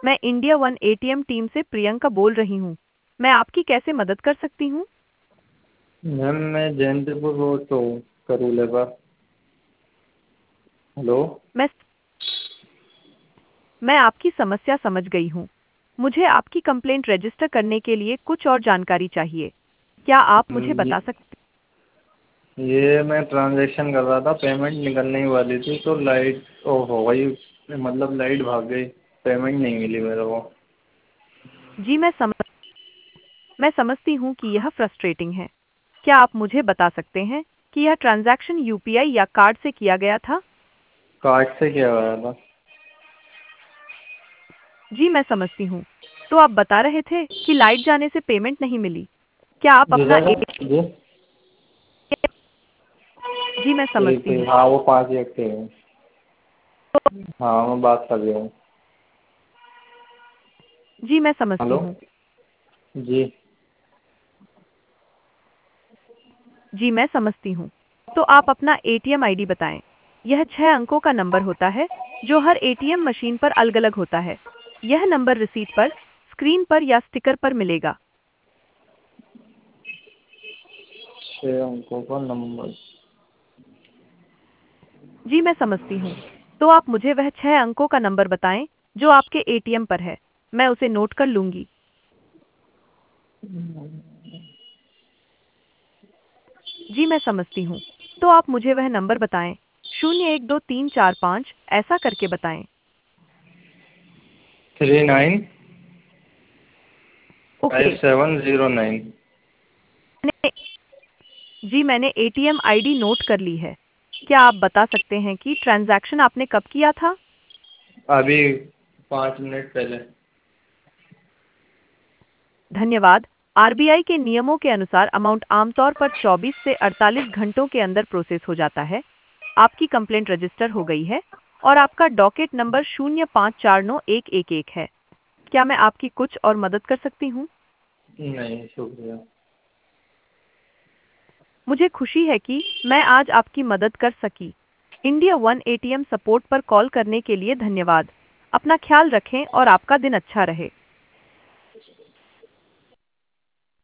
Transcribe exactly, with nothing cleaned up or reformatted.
मैं India one ATM team से प्रियंका बोल रही हूँ। मैं आपकी कैसे मदद कर सकती हूँ? मैम मैं जयंतपुर रोड तो करूले पर। हेलो। मैं मैं आपकी समस्या समझ गई हूँ। मुझे आपकी कंप्लेंट रजिस्टर करने के लिए कुछ और जानकारी चाहिए। क्या आप मुझे हम्म, बता ये सकते ये मैं ट्रांजैक्शन कर रहा था, पेमेंट निकलने ही वाली थी तो लाइट ऑफ हो गई, मतलब लाइट भाग गई, पेमेंट नहीं मिली मेरे को। जी मैं समझ मैं समझती हूँ कि यह फ्रस्ट्रेटिंग है। क्या आप मुझे बता सकते हैं कि यह ट्रांजैक्शन यूपीआई या कार्ड से किया गया था? कार्ड से किया गया था। जी मैं समझती हूँ। तो आप बता रहे थे कि लाइट जाने से पेमेंट नहीं मिली। क्या आप जी अपना दादा। ए जी। जी मैं ठीक समझती हूँ। ठीक, हाँ वो पाँच एक थे। हाँ मैं बात कर रहा हूँ। जी मैं समझती हेलो। हूँ। जी। जी मैं समझती हूँ। तो आप अपना एटीएम आईडी बताएं। यह छह अंकों का नंबर होता है जो हर एटीएम मशीन पर अलग-अलग होता है। यह नंबर रिसीट पर, स्क्रीन पर या स्टिकर पर मिलेगा। छः अंकों का नंबर। जी मैं समझती हूँ। तो आप मुझे वह छह अंकों का नंबर बताएं जो आपके एटीएम पर है। मैं उसे नोट कर लूंगी। जी मैं समझती हूँ। तो आप मुझे वह नंबर बताएं। शून्य एक दो तीन चार पाँच ऐसा करके बताएं। Three nine five okay. Seven zero nine. मैंने जी मैंने एटीएम आईडी नोट कर ली है। क्या आप बता सकते हैं कि ट्रांजैक्शन आपने कब किया था? अभी पाँच मिनट पहले। धन्यवाद। आरबीआई के नियमों के अनुसार अमाउंट आमतौर पर चौबीस से अड़तालीस घंटों के अंदर प्रोसेस हो जाता है। आपकी कंप्लेंट रजिस्टर हो गई है और आपका डॉकेट नंबर शून्य पाँच चार नौ एक एक एक है। क्या मैं आपकी कुछ और मदद कर सकती हूँ? नहीं, शुक्रिया। मुझे खुशी है कि मैं आज आपकी मदद कर सकी। इंडिया वन एटीएम सपोर्ट पर कॉल करने के लिए धन्यवाद। अपना ख्याल रखें और आपका दिन अच्छा रहे।